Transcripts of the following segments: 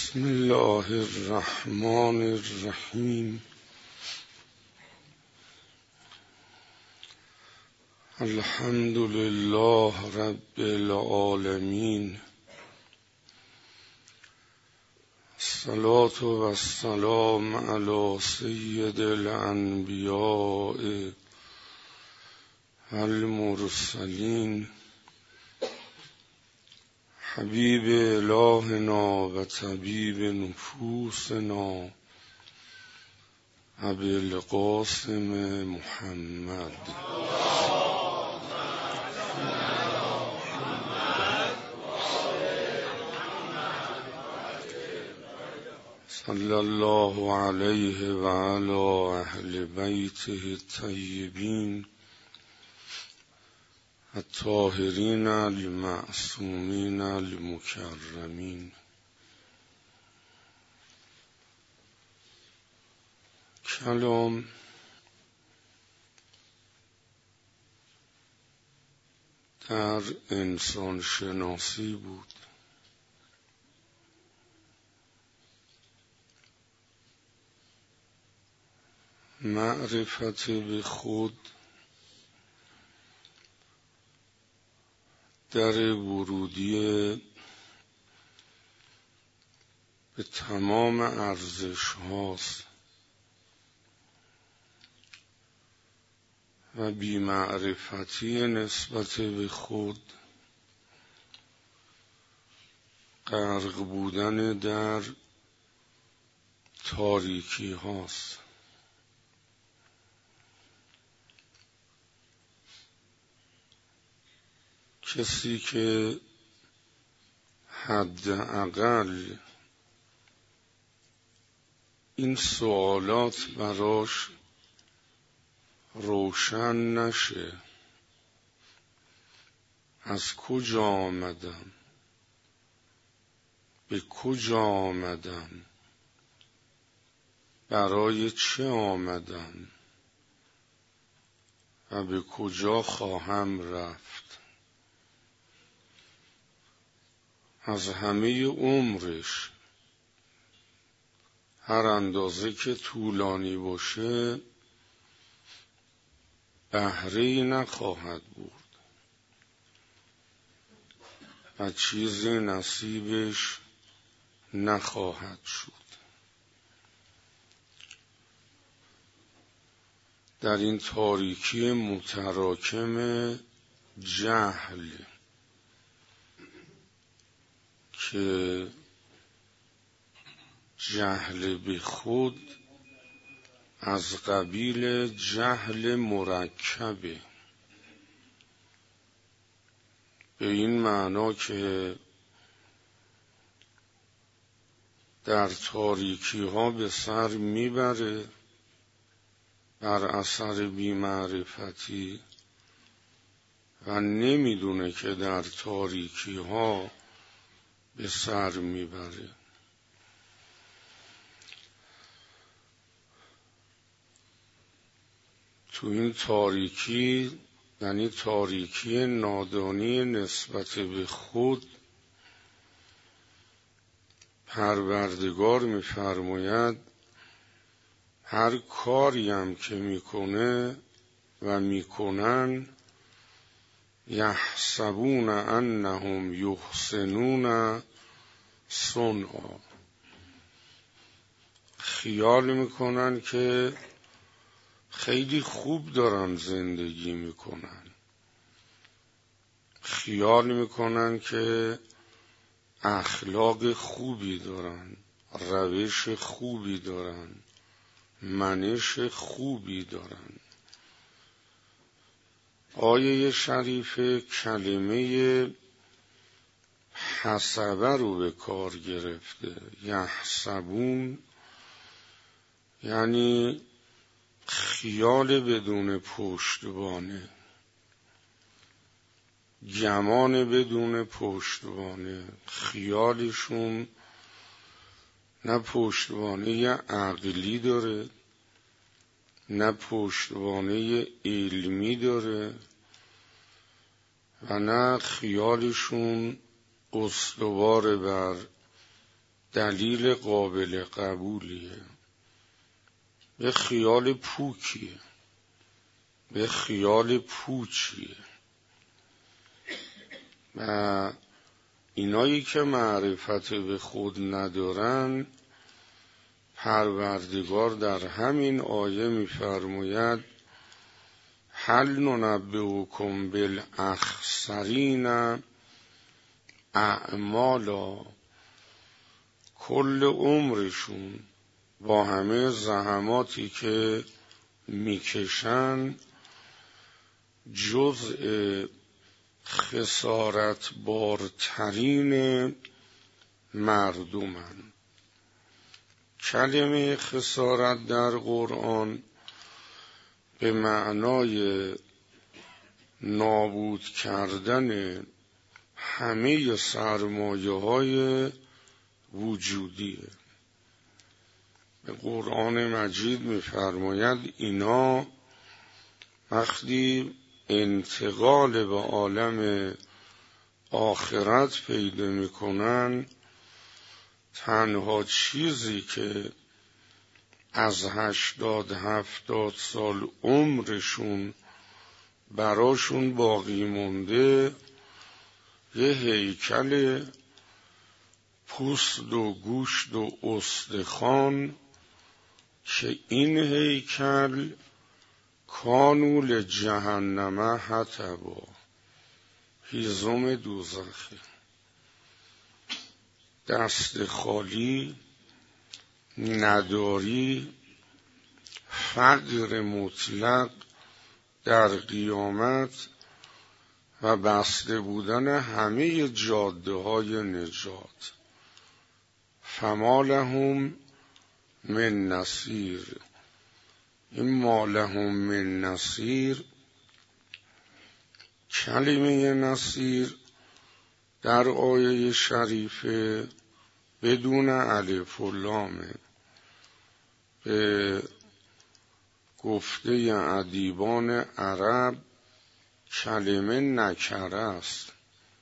بسم الله الرحمن الرحیم. الحمد لله رب العالمین. الصلاة و السلام علی سید الانبیاء والمرسلین حبیب الهنا و طبیب نفوسنا ابی القاسم محمد صلی الله علیه و علی اهل بیته الطیبین الطاهرین المعصومین المکرمین. کلام در انسان شناسی بود. معرفت به خود در ورودی به تمام ارزش هاست و بی‌معرفتی نسبت به خود غرق بودن در تاریکی هاست. کسی که حداقل این سوالات براش روشن نشه، از کجا آمدم، به کجا آمدم، برای چه آمدم و به کجا خواهم رفت، از همه عمرش هر اندازه که طولانی باشه بهره‌ای نخواهد بود و چیزی نصیبش نخواهد شد. در این تاریکی متراکم جهل که جهل به خود از قبیل جهل مرکبه، به این معنا که در تاریکی ها به سر میبره بر اثر بی‌معرفتی و نمیدونه که در تاریکی ها به سر میبره. تو این تاریکی یعنی تاریکی نادانی نسبت به خود، پروردگار می‌فرماید هر کاری هم که میکنه و میکنن یحسبون انهم یحسنون صنعا، خیال میکنن که خیلی خوب دارن زندگی میکنن، خیال میکنن که اخلاق خوبی دارن، روش خوبی دارن، منش خوبی دارن. آیه شریف کلمه حسبه رو به کار گرفته. یحسبون یعنی خیال بدون پشتوانه، گمان بدون پشتوانه. خیالشون نه پشتوانه عقلی داره نه پشتوانه علمی داره و نه خیالشون استوار بر دلیل قابل قبولیه، به خیال پوکیه، به خیال پوچیه. و اینایی که معرفت به خود ندارن، پروردگار در همین آیه می‌فرماید هل ننبئکم بالاخسرین اعمالا، کل عمرشون با همه زحماتی که میکشن جزء خسارت بارترین مردمن. کلمه خسارت در قرآن به معنای نابود کردن همه سرمایه‌های وجودیه. به قرآن مجید می‌فرماید اینا وقتی انتقال به عالم آخرت پیدا میکنن، تنها چیزی که از 80-70 سال عمرشون براشون باقی مونده یه هیکل پوست و گوشت و استخوان که این هیکل کانول جهنم حطبا، هیزم دوزخی. دست خالی، نداری، فقر مطلق در قیامت و بسته بودن همه جاده های نجات. فما لهم من نصیر. این ما لهم من نصیر، کلمه نصیر در آیه شریفه بدون الف و لامه. به گفته ادیبان عرب کلمه نکره است.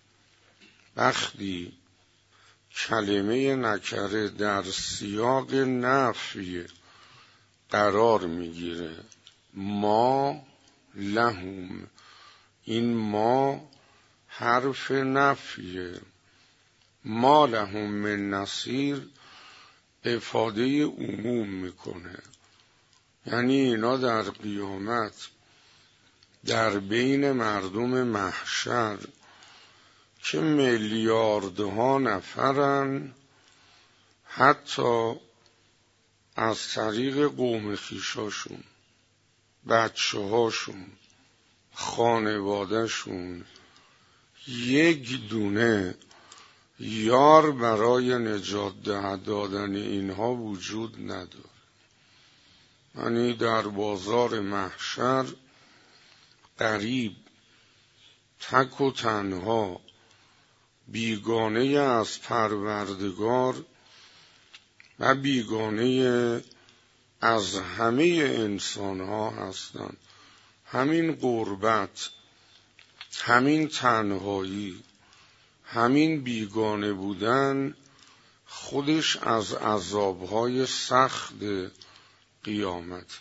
وقتی کلمه نکره در سیاق نفی قرار میگیره، ما لهم، این ما حرف نفیه. ما لهم من نصیر افاده عموم میکنه، یعنی اینا در قیامت در بین مردم محشر که میلیاردها نفرن، حتی از طریق قوم خویشاشون، بچه هاشون، خانوادهشون، یک دونه یار برای نجات دادن اینها وجود نداره. یعنی در بازار محشر غریب، تک و تنها، بیگانه از پروردگار و بیگانه از همه انسان ها هستند. همین غربت، همین تنهایی، همین بیگانه بودن خودش از عذابهای سخت قیامته.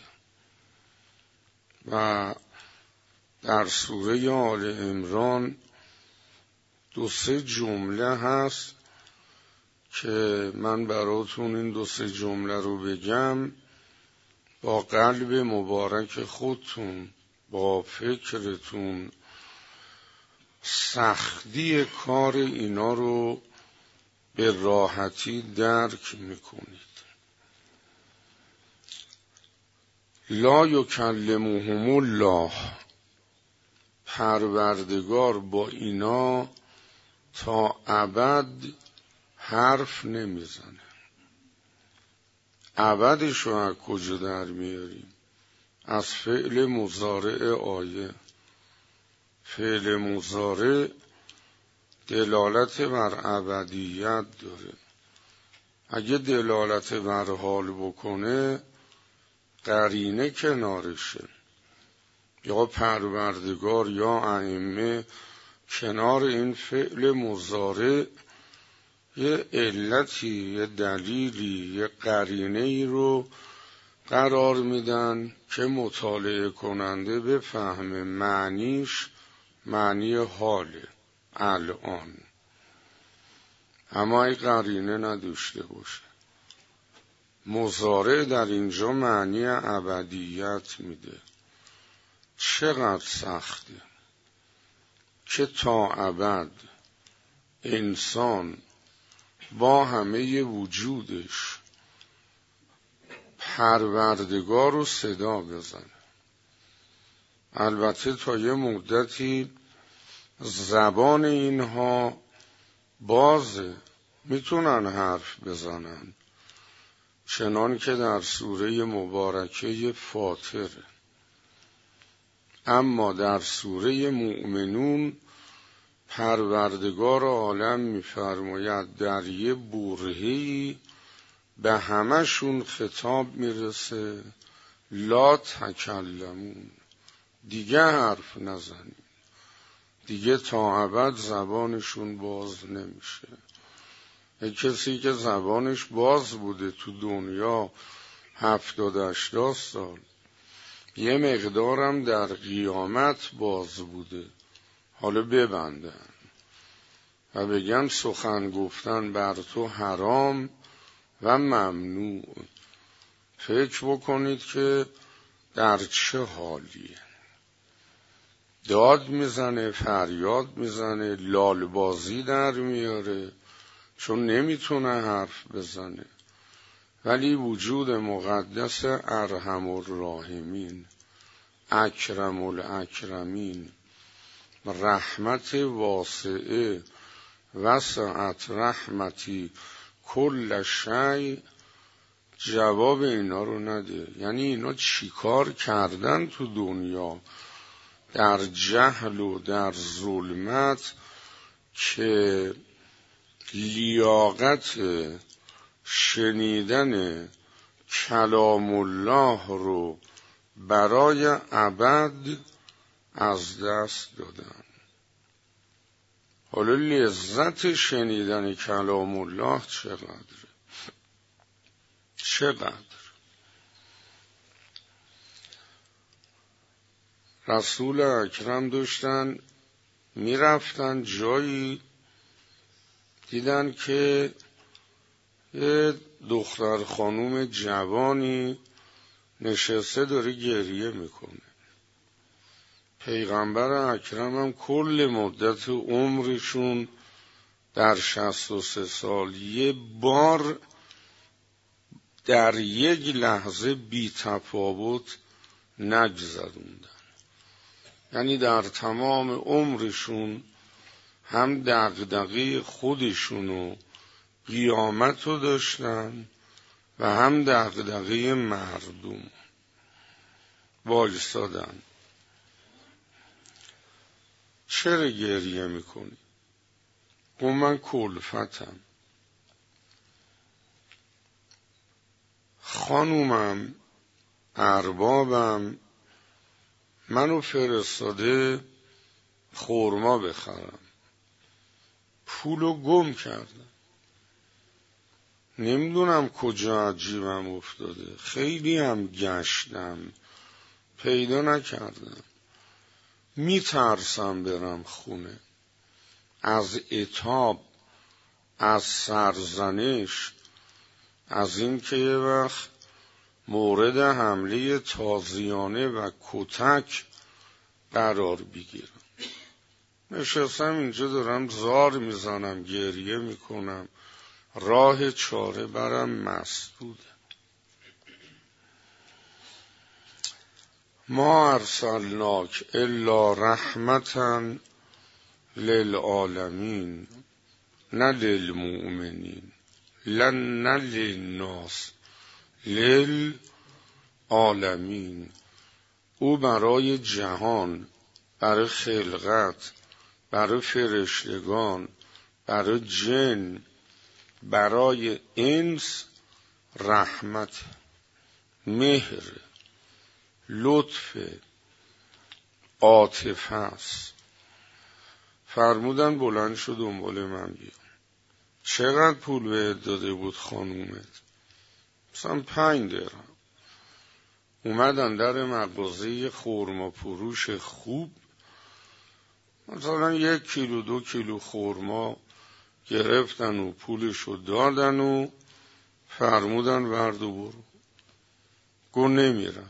و در سوره آل عمران 2-3 جمله هست که من براتون این 2-3 جمله رو بگم، با قلب مبارک خودتون، با فکرتون سختی کار اینا رو به راحتی درک میکنید. لا یکلمهم الله، پروردگار با اینا تا ابد حرف نمیزنه. ابدش رو از کجا در میاریم؟ از فعل مضارع آیه. فعل مضارع دلالت بر ابدیت داره. اگه دلالت بر حال بکنه قرینه کنارشه، یا پروردگار یا ائمه کنار این فعل مضارع یه علتی، یه دلیلی، یه قرینه‌ای رو قرار میدن که مطالعه کننده بفهمه معنیش معنی حاله الان. اما ای قرینه نداشته باشه. مضارع در اینجا معنی ابدیت میده. چقدر سخته که تا ابد انسان با همه وجودش پروردگار رو صدا بزنه. البته تا یه مدتی زبان اینها بازه، میتونن حرف بزنن، چنان که در سوره مبارکه فاطره. اما در سوره مؤمنون پروردگار عالم میفرماید در یه برهه‌ای به همشون خطاب میرسه لا تکلمون، دیگه حرف نزنید، دیگه تا ابد زبانشون باز نمیشه. یک کسی که زبانش باز بوده تو دنیا 70-80 سال، یه مقدارم در قیامت باز بوده، حالا ببندن و بگن سخن گفتن بر تو حرام و ممنوع. فکر بکنید که در چه حالیه. داد میزنه، فریاد میزنه، لالبازی در میاره، چون نمیتونه حرف بزنه. ولی وجود مقدس ارحم الراحمین، اکرم الاکرمین، رحمت واسعه، وسعت رحمتی کل شیء، جواب اینا رو نده. یعنی اینا چیکار کردن تو دنیا در جهل و در ظلمت که لیاقت شنیدن کلام الله رو برای ابد از دست دادن. حالا لذت شنیدن کلام الله چقدر رسول اکرم داشتن میرفتن جایی، دیدن که یه دختر خانوم جوانی نشسته داره گریه میکنه. پیغمبر اکرم هم کل مدت عمرشون در 63 سال یه بار در یک لحظه بی تفاوت نگذروندن. یعنی در تمام عمرشون هم دغدغه خودشونو قیامتو داشتن و هم دغدغه مردم. وایستادن. چرا گریه میکنی؟ من کلفتم. خانومم، اربابم منو فرستاده خورما بخرم، پولو گم کردم، نمیدونم کجا عجیبم افتاده، خیلی هم گشتم پیدا نکردم، میترسم برم خونه، از عتاب، از سرزنش، از این که یه وقت مورد حمله تازیانه و کتک قرار بگیرم. نشستم اینجا دارم زار میزنم، گریه میکنم، راه چاره برم مسدوده. ما ارسلناک الا رحمتا للعالمین، نه للمؤمنین، نه للناس، للعالمین. او برای جهان، برای خلقت، برای فرشتگان، برای جن، برای انس رحمت، مهر، لطف، عاطفه است. فرمودن بلند شو دنبال من بیا. چقدر پول بهت داده بود خانومت؟ مثلا 5 درهم. اومدن در مغازه خرما فروش خوب، مثلا 1 کیلو 2 کیلو خرما گرفتن و پولشو دادن و فرمودن ورد و برو. گو نمیرم.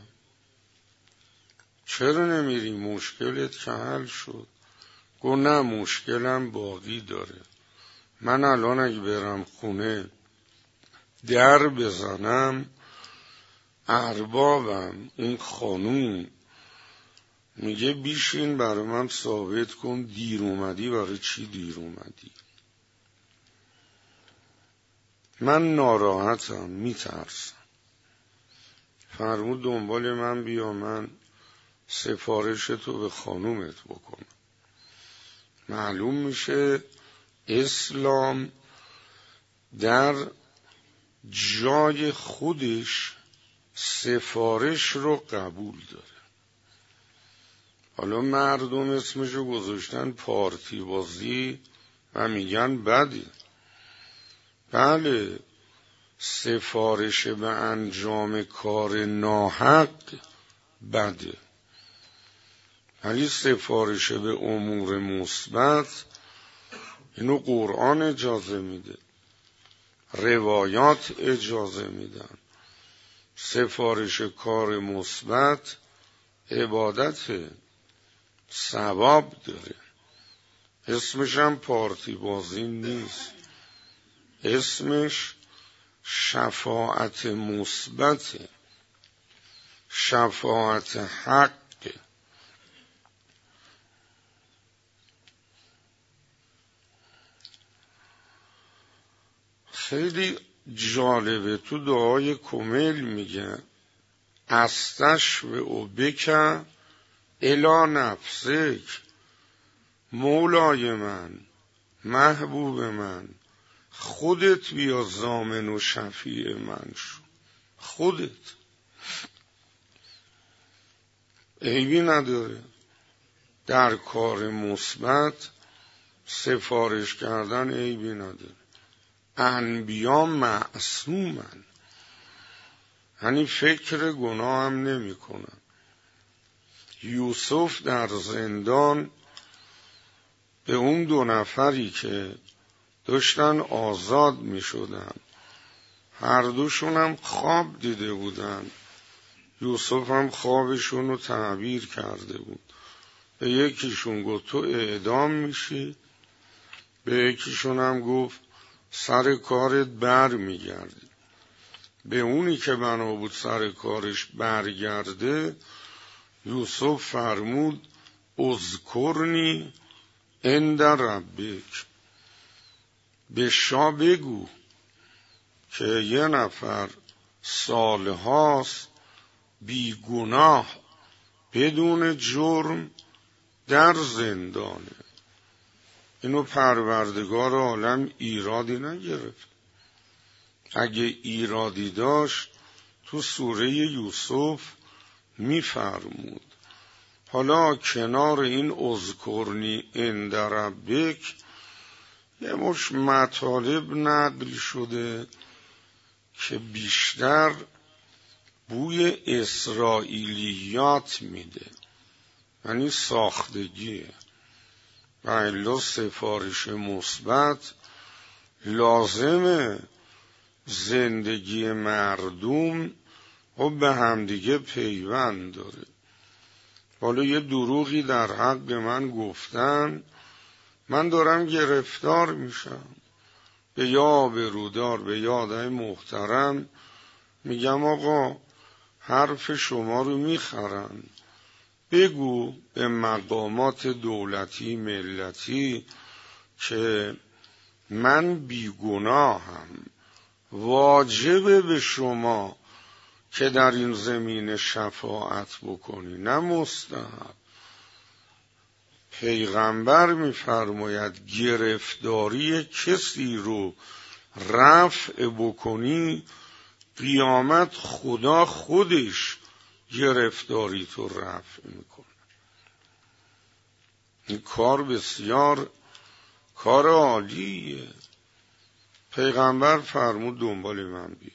چرا نمیری؟ مشکلت که حل شد. گو نه، مشکلم باقی داره. من الان اگه برم خونه در بزنم، اربابم اون خانوم میگه بیشین برای من ثابت کن دیر اومدی. برای چی دیر اومدی؟ من ناراحتم، میترسم. فرمود دنبال من بیا، من سفارشتو به خانومت بکنم. معلوم میشه اسلام در جای خودش سفارش رو قبول داره. حالا مردم اسمشو گذاشتن پارتی بازی و میگن بده. بله، سفارش به انجام کار ناحق بده، ولی سفارش به امور مثبت اینو قرآن اجازه میده، روایات اجازه میدن. سفارش کار مثبت عبادت، ثواب داره. اسمش هم پارتی بازی نیست، اسمش شفاعت مثبت، شفاعت حق. خیلی جالبه تو دعای کمیل میگه استشفع بک الی نفسک، مولای من، محبوب من، خودت بیا ضامن و شفیع من شو. خودت. عیبی نداره در کار مثبت سفارش کردن، عیبی نداره. انبیا معصومن، یعنی فکر گناه هم نمی کنن. یوسف در زندان به اون 2 نفری که داشتن آزاد می شدن، هر دوشون هم خواب دیده بودن. یوسف هم خوابشون رو تعبیر کرده بود. به یکیشون گفت تو اعدام میشی، به یکیشون هم گفت سر کارت بر میگردی. به اونی که بنا بود سر کارش برگرده، یوسف فرمود اذکرنی عند ربک، به شاه بگو که یه نفر سالهاست بیگناه بدون جرم در زندانه. اینو پروردگار عالم ایرادی نگرفت. اگه ایرادی داشت تو سوره یوسف میفرمود. حالا کنار این اذکرنی عند ربک یه مش مطالب نقل شده که بیشتر بوی اسرائیلیات میده، یعنی ساختگیه. و الا سفارش مثبت لازمه زندگی مردم و به همدیگه پیوند داره. حالا یه دروغی در حق من گفتن، من دارم گرفتار میشم. به یا آبرودار، به یا آدم محترم میگم آقا حرف شما رو میخرن، بگو به مقامات دولتی ملتی که من بیگناهم، واجبه به شما که در این زمین شفاعت بکنی، نه مستحب. پیغمبر میفرماید گرفتاری کسی رو رفع بکنی، قیامت خدا خودش گرفتاری تو رفع میکنه. این کار بسیار کار عالیه. پیغمبر فرمود دنبال من بیا.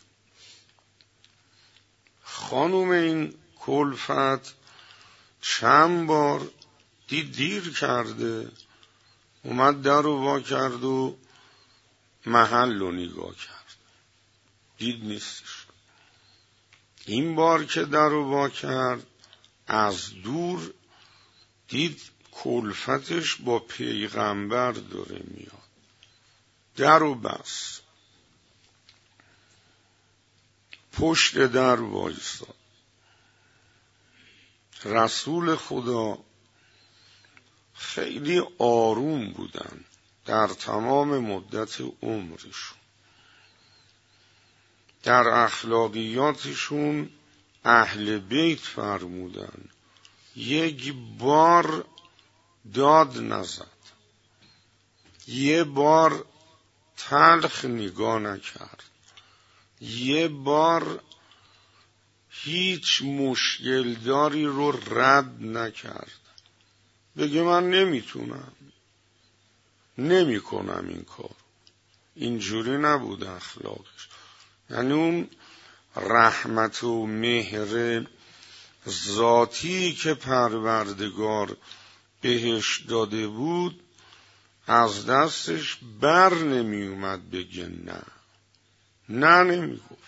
خانوم این کلفت چند بار دیر کرده، اومد در رو وا کرد و محل رو نگاه کرد، دید نیستش. این بار که در رو وا کرد از دور دید کلفتش با پیغمبر داره میاد، در رو بس، پشت در وایساد. رسول خدا خیلی آروم بودن در تمام مدت عمرشون، در اخلاقیاتشون اهل بیت فرمودن یک بار داد نزد، یه بار تلخ نگاه نکرد، یه بار هیچ مشکل داری رو رد نکرد. بگه من نمیکنم این کار. اینجوری نبود اخلاقش. یعنی اون رحمت و مهر ذاتی که پروردگار بهش داده بود از دستش بر نمی اومد بگه نه نمی گفت.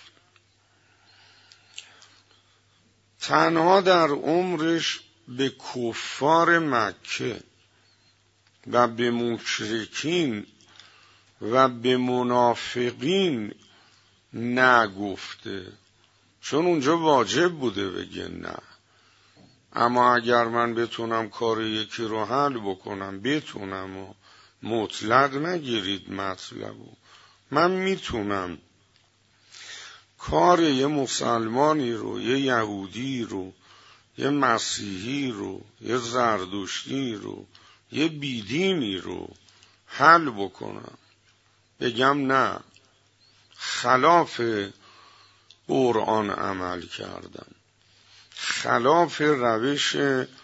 تنها در عمرش به کفار مکه و به مشرکین و به منافقین نگفته، چون اونجا واجب بوده بگه نه. اما اگر من بتونم کار یکی رو حل بکنم، بتونم و مطلق نگیرید مطلبو، من میتونم کار یه مسلمانی رو، یه یهودی رو، یه مسیحی رو، یه زردشتی رو، یه بیدینی رو حل بکنم، بگم نه، خلاف قرآن عمل کردم، خلاف روش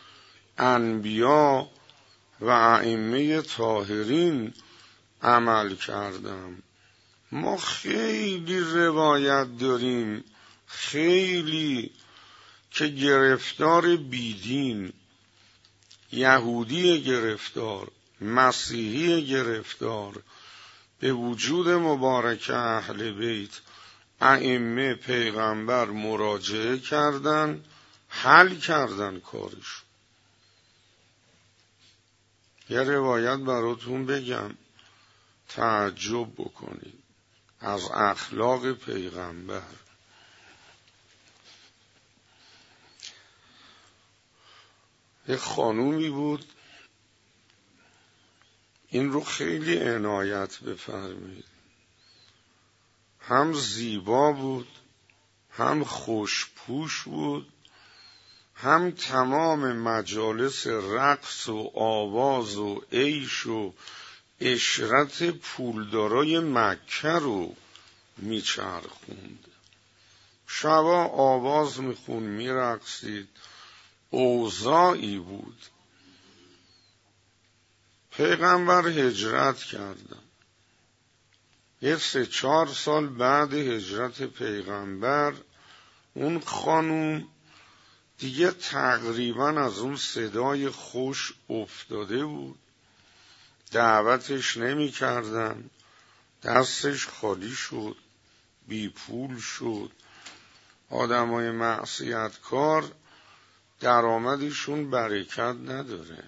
انبیا و ائمه طاهرین عمل کردم. ما خیلی روایت داریم، خیلی، که گرفتار بیدین، یهودی گرفتار، مسیحی گرفتار، به وجود مبارک اهل بیت ائمه پیغمبر مراجعه کردن، حل کردن کارش. یه روایت براتون بگم تعجب بکنید از اخلاق پیغمبر. یه خانومی بود، این رو خیلی عنایت بفرمایید، هم زیبا بود، هم خوشپوش بود، هم تمام مجالس رقص و آواز و عیش و عشرت پولدارای مکه رو میچرخوند. شبا آواز میخون، میرقصید، اوضاعی بود. پیغمبر هجرت کردن. یه 3-4 سال بعد هجرت پیغمبر اون خانوم دیگه تقریبا از اون صدای خوش افتاده بود، دعوتش نمی کردن، دستش خالی شد، بی پول شد. آدمای معصیتکار درآمدشون برکت نداره.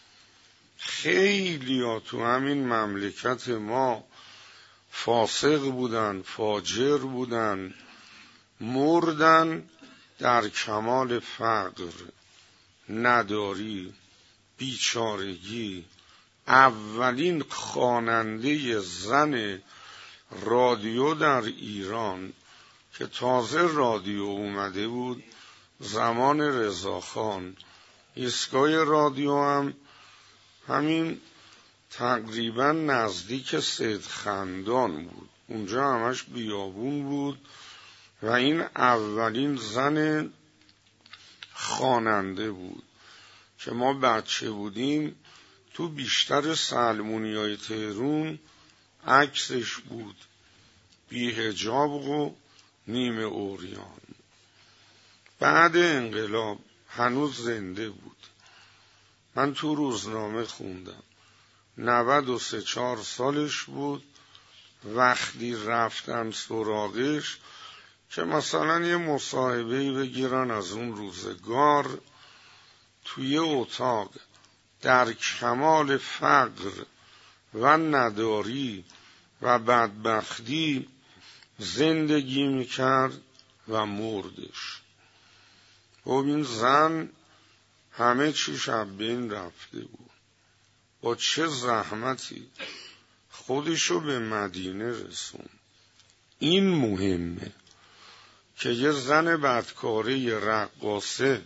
خیلی ها تو همین مملکت ما فاسق بودن، فاجر بودن، مردن در کمال فقر، نداری، بیچارگی. اولین خواننده زن رادیو در ایران که تازه رادیو اومده بود زمان رضاخان، ایستگاه رادیو هم همین تقریبا نزدیک سید خندان بود، اونجا همش بیابون بود و این اولین زن خواننده بود که ما بچه بودیم تو بیشتر سلمونیای تهرون عکسش بود. بی حجاب و نیمه عریان. بعد انقلاب هنوز زنده بود. من تو روزنامه خوندم 93-4 سالش بود وقتی رفتن سراغش که مثلا یه مصاحبه‌ای بگیرن از اون روزگار. توی اتاق در کمال فقر و نداری و بدبختی زندگی میکرد و مردش. خب این زن همه چیش از بین رفته بود. با چه زحمتی خودشو به مدینه رسون. این مهمه که یه زن بدکاره رقاصه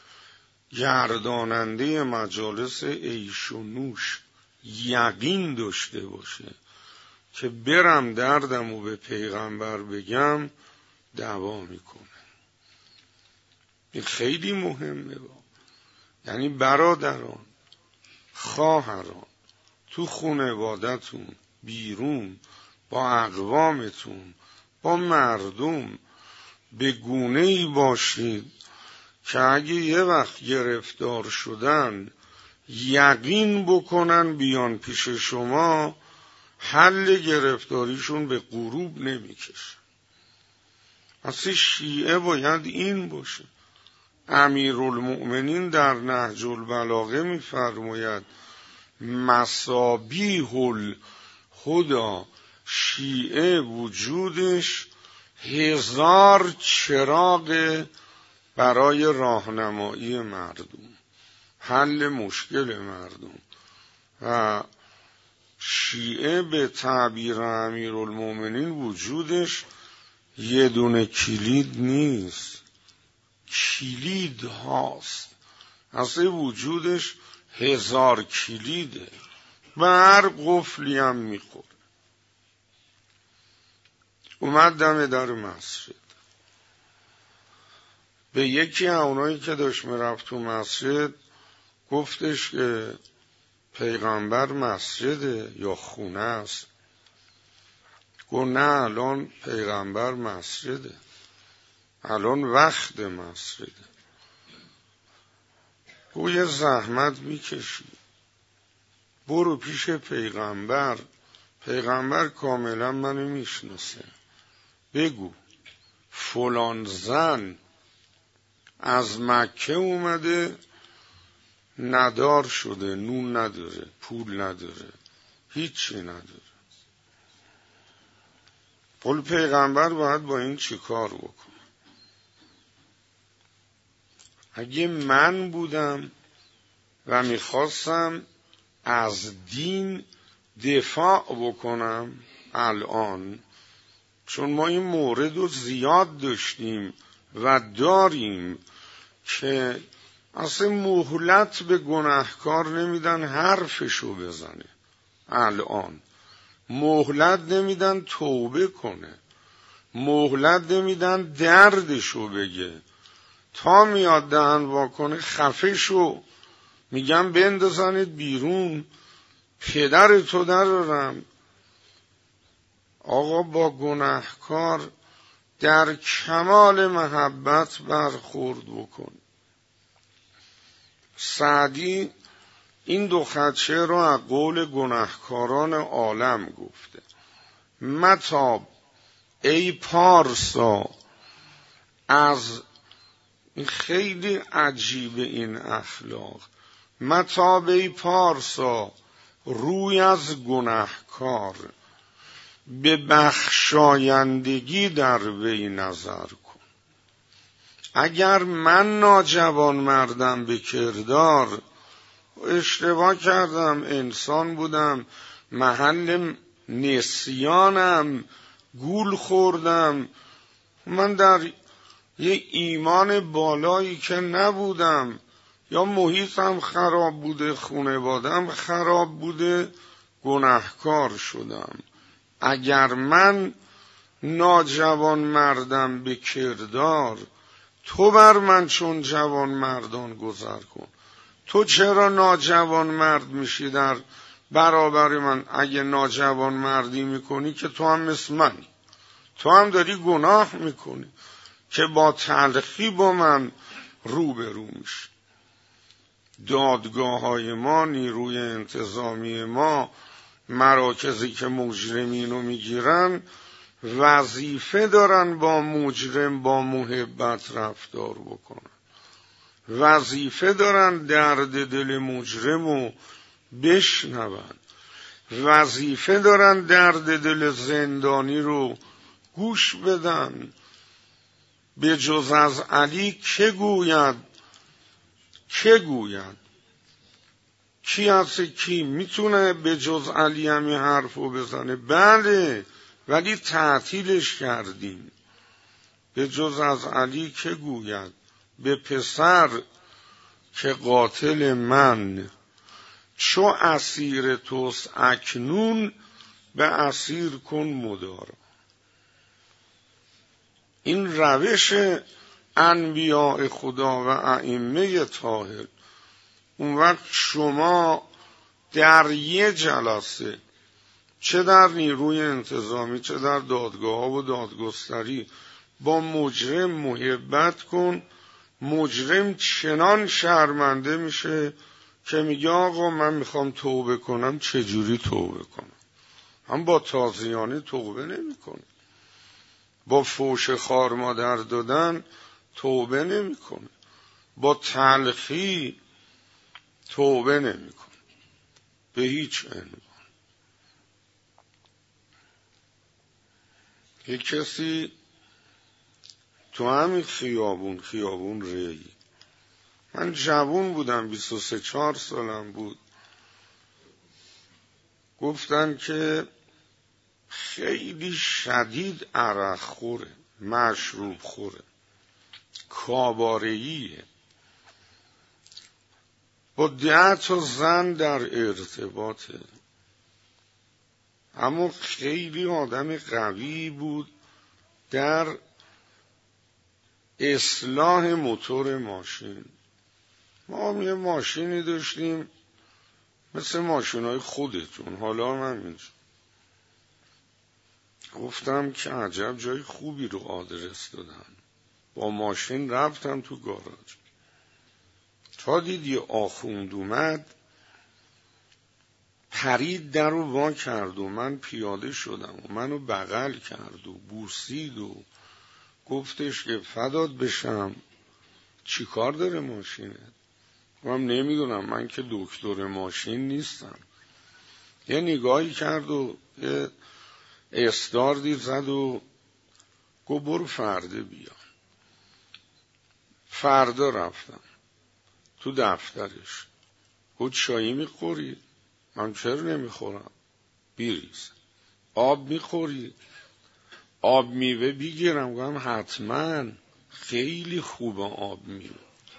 گرداننده مجالس عیش و نوش یقین داشته باشه که برم دردمو به پیغمبر بگم دعوا میکنه. این خیلی مهمه. یعنی برادران، خواهران، تو خانواده‌تون، بیرون، با اقوامتون، با مردم به گونه‌ای باشید که اگه یه وقت گرفتار شدن یقین بکنن بیان پیش شما، حل گرفتاریشون به غروب نمیکشه. اصلا شیعه باید این باشه. امیرالمؤمنین در نهج البلاغه میفرماید مصابیح الهدی، شیعه وجودش 1000 چراغ برای راهنمایی مردم، حل مشکل مردم. و شیعه به تعبیر امیرالمؤمنین وجودش یه دونه کلید نیست، کلید هاست. اصلا وجودش 1000 کلیده و هر قفلی هم میخوره. اومد دم در مسجد، به یکی اونایی که داشت میرفت تو مسجد گفتش که پیغمبر مسجده یا خونه است؟ گفت نه، الان پیغمبر مسجده، الان وقت مسجده. گفت یه زحمت میکشی، برو پیش پیغمبر، پیغمبر کاملا منو میشناسه، بگو فلان زن از مکه اومده ندار شده، نون نداره، پول نداره، هیچی نداره. قول پیغمبر باید با این چی کار بکنه؟ اگه من بودم و میخواستم از دین دفاع بکنم الان، چون ما این مورد رو زیاد داشتیم و داریم که اصلا مهلت به گناهکار نمیدن حرفشو بزنه، الان مهلت نمیدن توبه کنه، مهلت نمیدن دردشو بگه، تا میاد دهن واکنه خفه شو، میگم بندازنید بیرون، پدر تو درارم. آقا با گناهکار در کمال محبت برخورد بکن. سعدی این دو خدشه رو از قول گناهکاران عالم گفته. متاب ای پارسا، از این خیلی عجیب این اخلاق، متاب ای پارسا روی از گناهکار، به بخشایندگی در وی نظر کن. اگر من ناجوان مردم به کردار، اشتباه کردم، انسان بودم، محل نسیانم، گول خوردم، من در یه ایمان بالایی که نبودم، یا محیطم خراب بوده، خانواده‌ام خراب بوده، گناهکار شدم. اگر من ناجوان مردم به کردار، تو بر من چون جوان مردان گذر کن. تو چرا ناجوان مرد میشی در برابر من؟ اگه ناجوان مردی میکنی که تو هم مثل منی، تو هم داری گناه میکنی که با تلخی با من روبرو میشی. دادگاه‌های ما، نیروی انتظامی ما، مراکزی که مجرمین رو میگیرن، وظیفه دارن با مجرم با محبت رفتار بکنن، وظیفه دارن درد دل مجرم رو بشنون، وظیفه دارن درد دل زندانی رو گوش بدن. به جز از علی که گوید، کی هست کی میتونه به جز علی همین حرفو بزنه؟ بله، ولی تعطیلش کردیم. به جز از علی که گوید، به پسر که قاتل من چو اسیر توست اکنون، به اسیر کن مدارا. این روش انبیاء خدا و ائمه طاهر. اون وقت شما در یه جلسه، چه در نیروی انتظامی چه در دادگاه ها و دادگستری، با مجرم محبت کن. مجرم چنان شرمنده میشه که میگه آقا من میخوام توبه کنم. چجوری توبه کنم؟ هم با تازیانه توبه نمی کنه، با فوش خار مادر دادن توبه نمی کنه، با تلخی توبه نمی کنه، به هیچ عنوان. یک کسی تو همین خیابون ری، من جوون بودم، 23-4 سالم بود، گفتن که خیلی شدید عرق خوره، مشروب خوره، کاباره‌ایه، با 10 تا زن در ارتباطه، اما خیلی آدم قوی بود در اصلاح موتور ماشین. ما یه ماشینی داشتیم مثل ماشینای خودتون، حالا من اینجا گفتم که عجب جای خوبی رو آدرس دادن. با ماشین رفتم تو گاراژ، تا دید یه آخوند اومد، پرید در رو وا کرد و من پیاده شدم و منو بغل کرد و بوسید و گفتش که فدات بشم، چی کار داره ماشینت؟ من نمیدونم، من که دکتر ماشین نیستم. یه نگاهی کرد و یه استاردی زد و گفت برو فردا بیا. فردا رفتم تو دفترش، گفت چایی میخوری؟ من چرا نمیخورم؟ بیریز. آب میخوری؟ آب میوه بگیرم؟ گفتم حتما، خیلی خوبه آب میوه.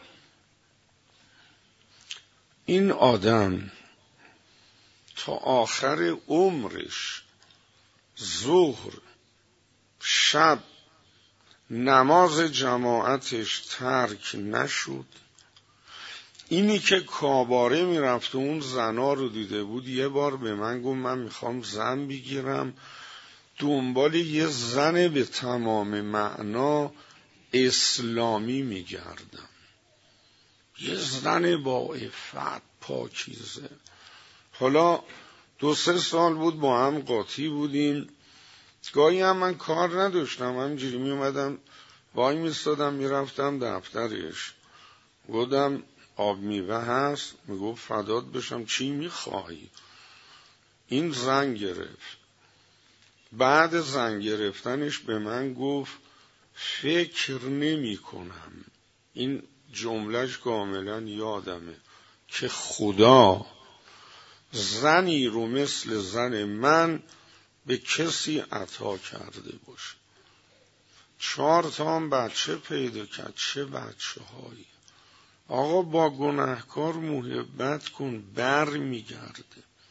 این آدم تا آخر عمرش ظهر شب نماز جماعتش ترک نشد. اینی که کاباره میرفت و اون زنا رو دیده بود، یه بار به من گفت من میخوام زن بگیرم، دنبال یه زن به تمام معنا اسلامی میگردم، یه زن با عفت پاکیزه. حالا 2-3 سال بود با هم قاطی بودیم، گاهی هم من کار نداشتم، همینجوری می اومدم وای میستادم میرفتم دفترش، گفتم آب میوه هست؟ میگفت فدات بشم، چی میخوایی؟ این زن گرفت. بعد زن گرفتنش به من گفت فکر نمی کنم، این جملهش کاملا یادمه، که خدا زنی رو مثل زن من به کسی عطا کرده باشه. 4 تا هم بچه پیدا کرد. چه بچه هایی! آقا با گناهکار محبت کن، بر میگرده.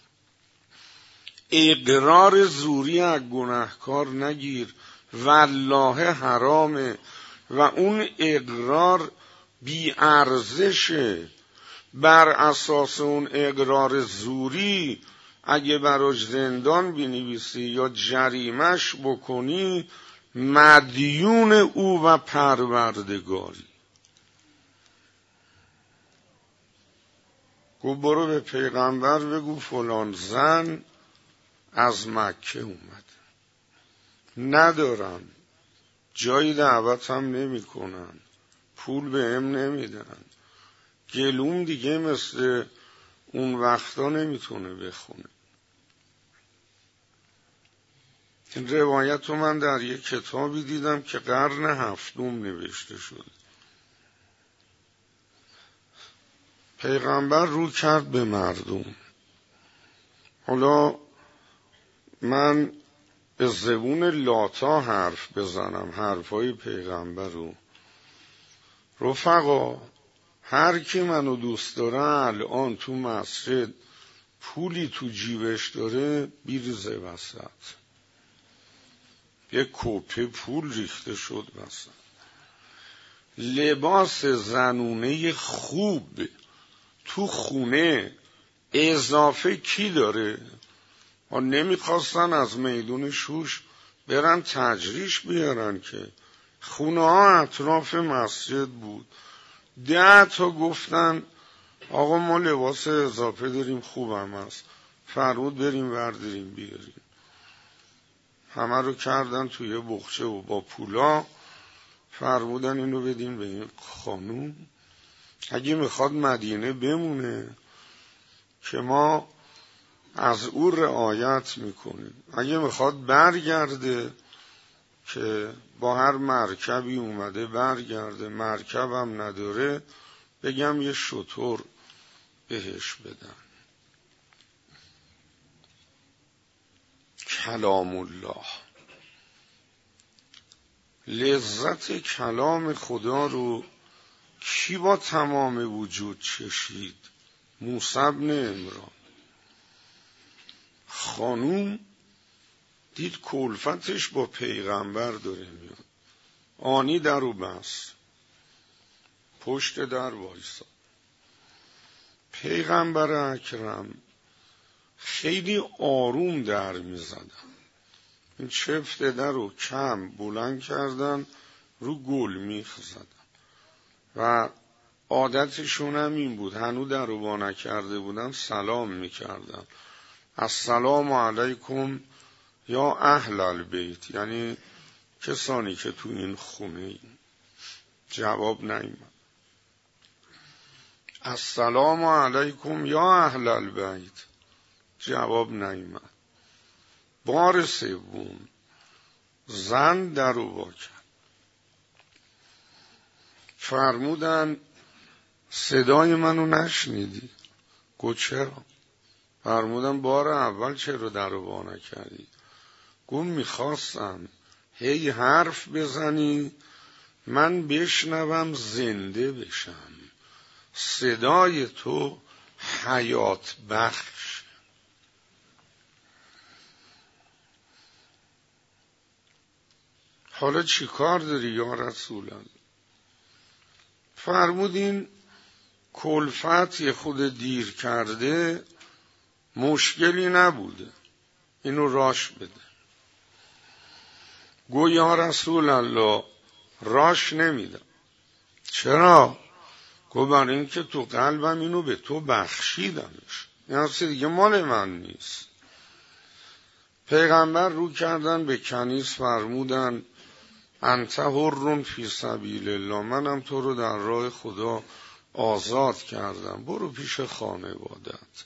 اقرار زوری از گناهکار نگیر، والله حرامه، و اون اقرار بی ارزشه. بر اساس اون اقرار زوری اگه براش زندان بنویسی یا جریمش بکنی، مدیون او و پروردگاری. گفت برو به پیغمبر بگو فلان زن از مکه اومد، ندارم، جایی دعوتم نمی کنن، پول به هم نمیدن، گلوم دیگه مثل اون وقتا نمیتونه بخونه. این روایت رو من در یک کتابی دیدم که قرن هفتم نوشته شده. پیغمبر رو کرد به مردم. حالا من به زبون لاتا حرف بزنم، حرفای پیغمبر رو. رفقا، هر کی منو دوست داره الان تو مسجد پولی تو جیبش داره بیریزه وسط. یک کوپه پول ریخته شد وسط. لباس زنونه خوب تو خونه اضافه کی داره؟ ها نمیخواستن از میدون شوش برن تجریش بیارن که خونه ها اطراف مسجد بود. 10 تا گفتن آقا ما لباس اضافه داریم خوبم هست، فرود بریم ورداریم بیاریم. همه رو کردن توی بخچه و با پولا فرمودن اینو بدین به این خانوم، اگه میخواد مدینه بمونه که ما از او رعایت میکنیم، اگه میخواد برگرده که با هر مرکبی اومده برگرده، مرکبم نداره بگم یه شتر بهش بدن. کلام الله، لذت کلام خدا رو کی با تمام وجود چشید؟ موسی بن عمران. خانوم دید کلفتش با پیغمبر داره میاد، آنی در رو بست، پشت در وایساد. پیغمبر اکرم خیلی آروم در میزدن، این چفت در رو کم بلند کردن، رو گل میخ زدن و عادتشون هم این بود، هنو در رو با نکرده بودن سلام میکردن، السلام علیکم یا اهل البیت، یعنی کسانی که تو این خونه این. جواب نیامد. السلام علیکم یا اهل البیت، جواب نیامد. بار سوم زن در رو وا کرد، فرمودن صدای منو نشنیدی؟ گفت چرا؟ فرمودن بار اول چرا در رو وا نکردی؟ گفت میخواستم هی حرف بزنی من بشنوم زنده بشم، صدای تو حیات بخش. حالا چی کار داری یا رسول الله؟ فرمودین کلفت یه خود دیر کرده، مشکلی نبوده، اینو راش بده. گو یا رسول الله راش نمیدم. چرا؟ گو برای این که تو قلبم اینو به تو بخشیدمش، این اصلا دیگه مال من نیست. پیغمبر رو کردن به کنیز، فرمودن انت حر فی سبیل الله، منم تو رو در راه خدا آزاد کردم، برو پیش خانوادت.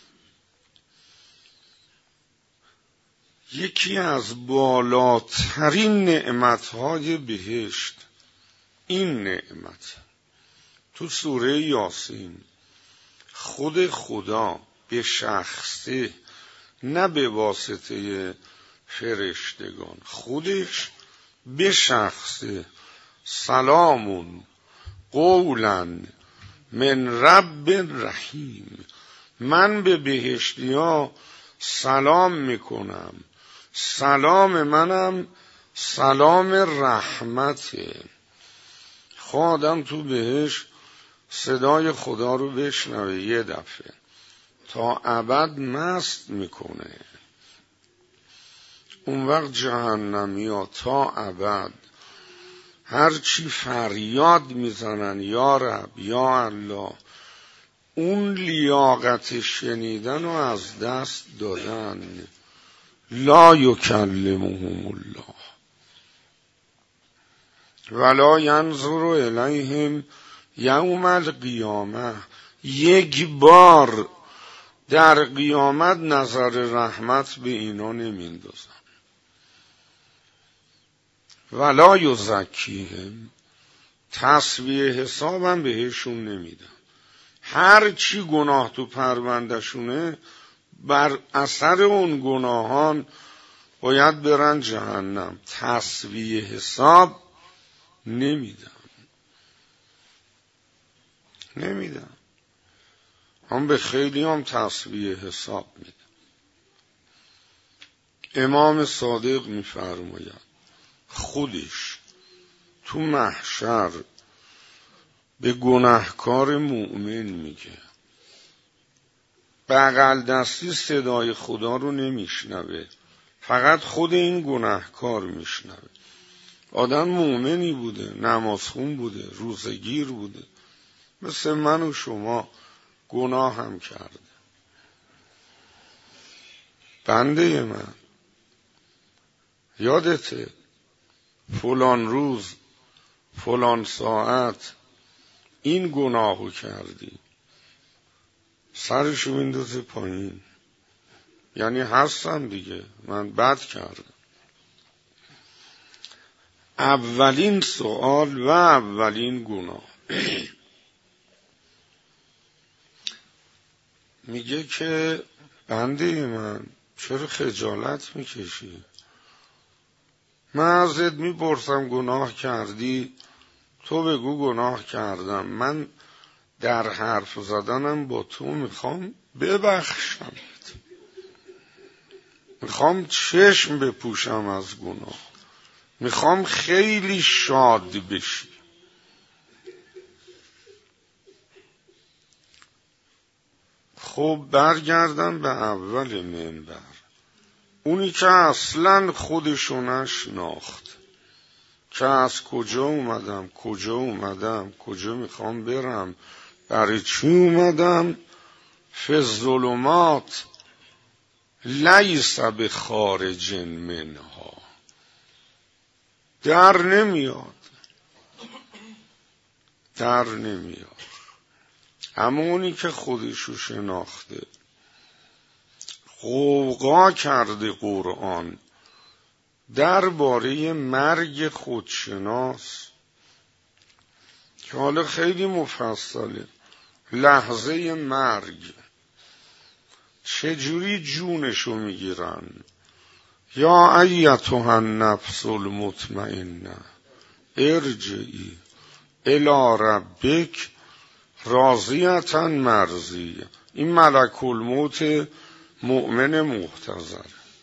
یکی از بالاترین نعمتهای بهشت این نعمت. تو سوره یاسین خود خدا به شخصه، نه به واسطه فرشتگان، خودش به شخصه سلامون قولا من رب رحیم، من به بهشتی‌ها سلام میکنم، سلام منم سلام رحمته. خودم تو بهش صدای خدا رو بشنوه یه دفعه تا ابد مست میکنه. اون وقت جهنمی ها تا ابد هرچی فریاد میزنن یا رب یا الله، اون لیاقت شنیدن رو از دست دادن. لا یکلمهم الله ولا ینظر الیهم یوم القیامه. یک بار در قیامت نظر رحمت به اینا نمیندازن. ولا یزکیهم، تسویه حسابم بهشون نمیدن. هر چی گناه تو پروندهشونه بر اثر اون گناهان باید برن جهنم. تسویه حساب نمیدن. هم به خیلی هم تسویه حساب میدن. امام صادق میفرماید خودش تو محشر به گناهکار مؤمن میگه بغل دستی صدای خدا رو نمیشنوه، فقط خود این گناهکار میشنوه. آدم مؤمنی بوده، نمازخون بوده، روزگیر بوده، مثل من و شما گناه هم کرده. بنده من یادته فلان روز فلان ساعت این گناهو کردی، سرشو میندازه پایین، یعنی هستم دیگه، من بد کردم. اولین سوال و اولین گناه میگه که بنده من چرا خجالت میکشی؟ من ازت میپرسم گناه کردی، تو بگو گناه کردم. من در حرف زدنم با تو میخوام ببخشم، میخوام چشم بپوشم از گناه، میخوام خیلی شاد بشی. خب برگردم به اول منبر، اونی که اصلا خودشو نشناخت که از کجا اومدم، کجا میخوام برم، برای چی اومدم. فی الظلمات لیس بخارج منها، در نمیاد. اما اونی که خودشو شناخته، غوغا کرده قرآن درباره مرگ خودشناس که حالا خیلی مفصله، لحظه مرگ چجوری جونشو میگیرن. یا ایتها النفس المطمئنه ارجعی الی ربک راضیة مرضیه. این ملک الموت مؤمن محتضر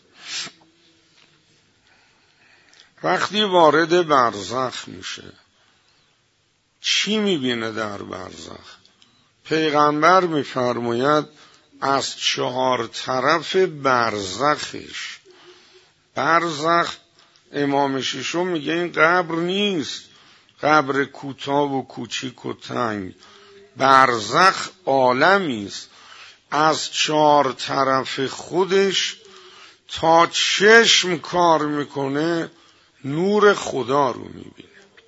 وقتی وارد برزخ میشه چی میبینه در برزخ؟ پیغمبر میفرماید از 4 طرف برزخش، برزخ امام ششم میگه این قبر نیست، قبر کوتاه و کوچیک و تنگ، برزخ عالمی است. از 4 طرف خودش تا چشم کار میکنه نور خدا رو میبینه.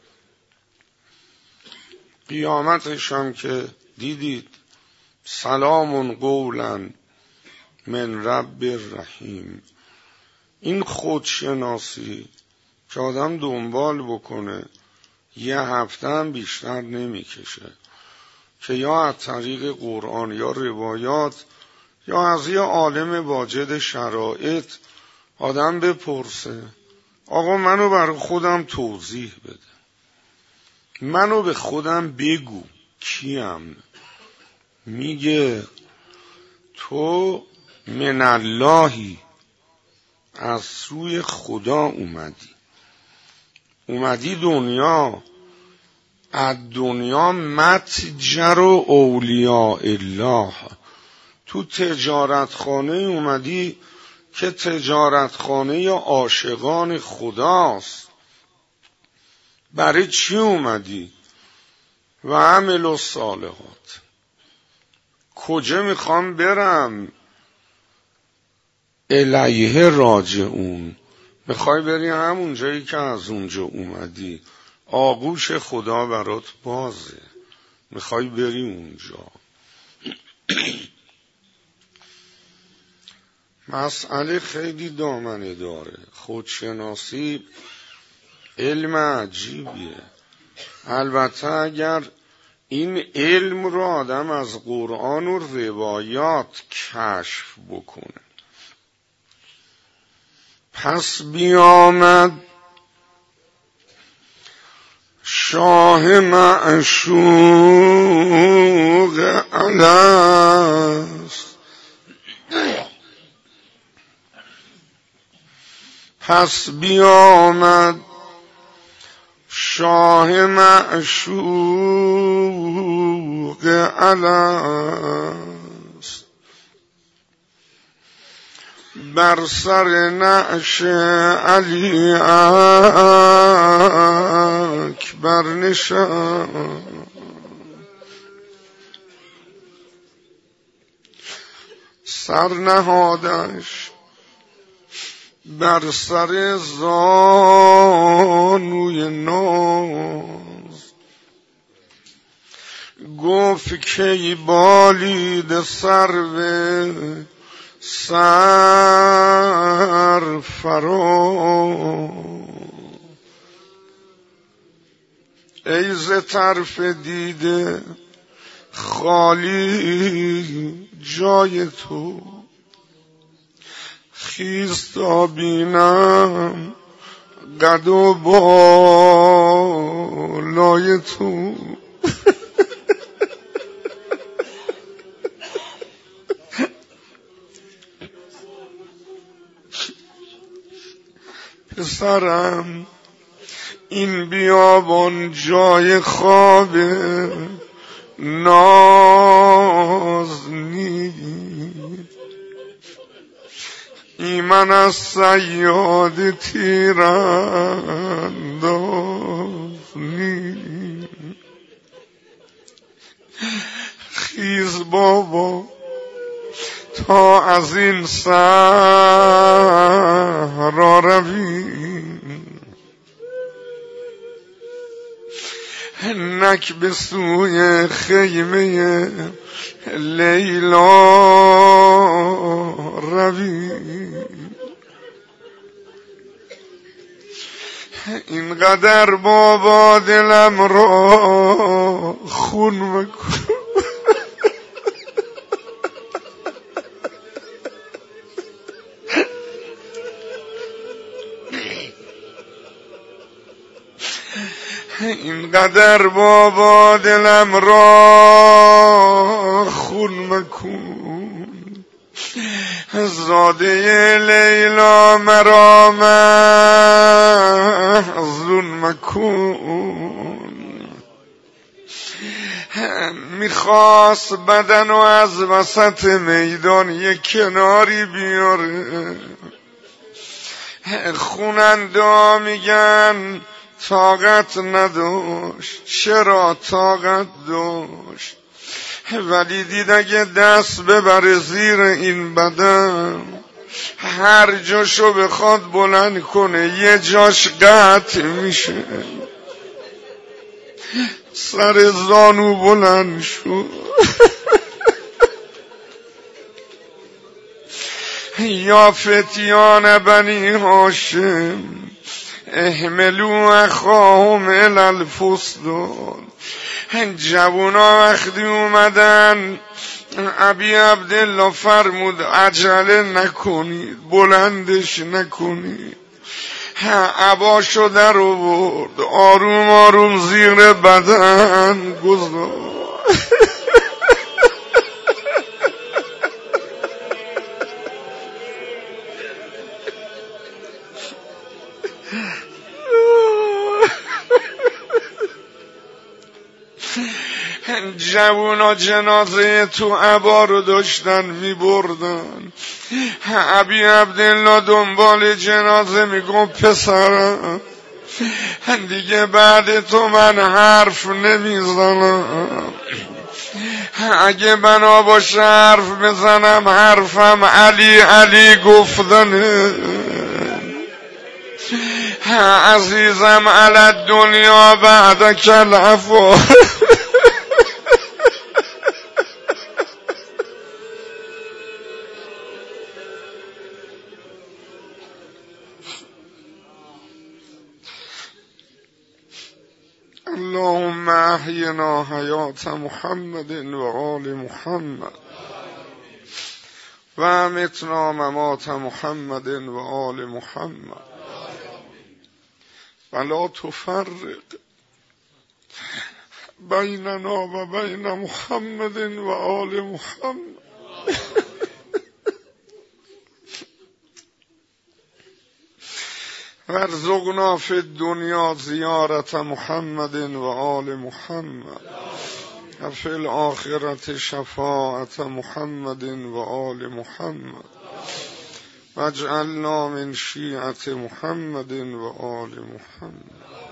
قیامتش هم که دیدید سلام قولا من رب رحیم. این خودشناسی که آدم دنبال بکنه 1 هفته هم بیشتر نمیکشه که یا از طریق قرآن یا روایات یا از یه عالم واجد شرایط آدم بپرسه آقا منو برای خودم توضیح بده، منو به خودم بگو کیم. میگه تو من اللهی، از سوی خدا اومدی دنیا، از دنیا متجر و اولیاء الله، تو تجارت خانه اومدی که تجارتخانه عاشقان خداست. برای چی اومدی؟ و عمل الصالحات. کجا میخوام برم؟ الیه راجعون. میخوای بری همون جایی که از اونجا اومدی. آغوش خدا برات بازه، میخوای بری اونجا. مسئله خیلی دامنه داره. خودشناسی علم عجیبیه. البته اگر این علم رو آدم از قرآن و روایات کشف بکنه. پس بیامد شاه معشوق الست. پس بیامد شاه معشوق الست. بر سر نعش علی اکبر نشست. سر نهادش بر سر زانوی ناز. گفت که بالید سرو سر فراز. ای ز طرف دیده خالی جای تو. خیز تا بینم قد و بالای تو. پسرم این بیابان جای خواب ناز نیست. ایمن از صیاد تیرانداز نیست. خیز بابا تا از این صحرا رویم. نک به سوی خیمه لیلا رویم. اینقدر بابا دلم را خون مکن. اینقدر بابا دلم را خون مکن. زاده لیلا مرا محزون مکن. میخواست بدنو از وسط میدان یک کناری بیاره. خوننده میگن طاقت نداشت. چرا طاقت داشت؟ ولی دید اگه دست ببره زیر این بدن هر جاشو بخواد بلند کنه یه جاش قطع میشه. سر زانو بلند شد. یا فتیان بنی هاشم احملوا اخاهم الی الفستان. جوونا وقتی اومدن ابی عبدالله فرمود عجله نکنید، بلندش نکنید. عباشو در آورد، آروم آروم زیر بدن گذاشت. جوونا جنازه تو عبا رو داشتن می بردن. ابی عبدالله دنبال جنازه میگم پسرم دیگه بعد تو من حرف نمیزنم، اگه بنا باشه حرف بزنم حرفم علی علی گفتنه. عزیزم علی دنیا بعدک العفو. اللهم احینا حیات محمد و آل محمد و امتنا ممات محمد و آل محمد و لا تفرق بیننا و بین محمد و آل محمد. وارزقنا فی الدنیا زیارت محمد و آل محمد و فی الآخرة شفاعت محمد و آل محمد واجعلنا من شیعة محمد و آل محمد.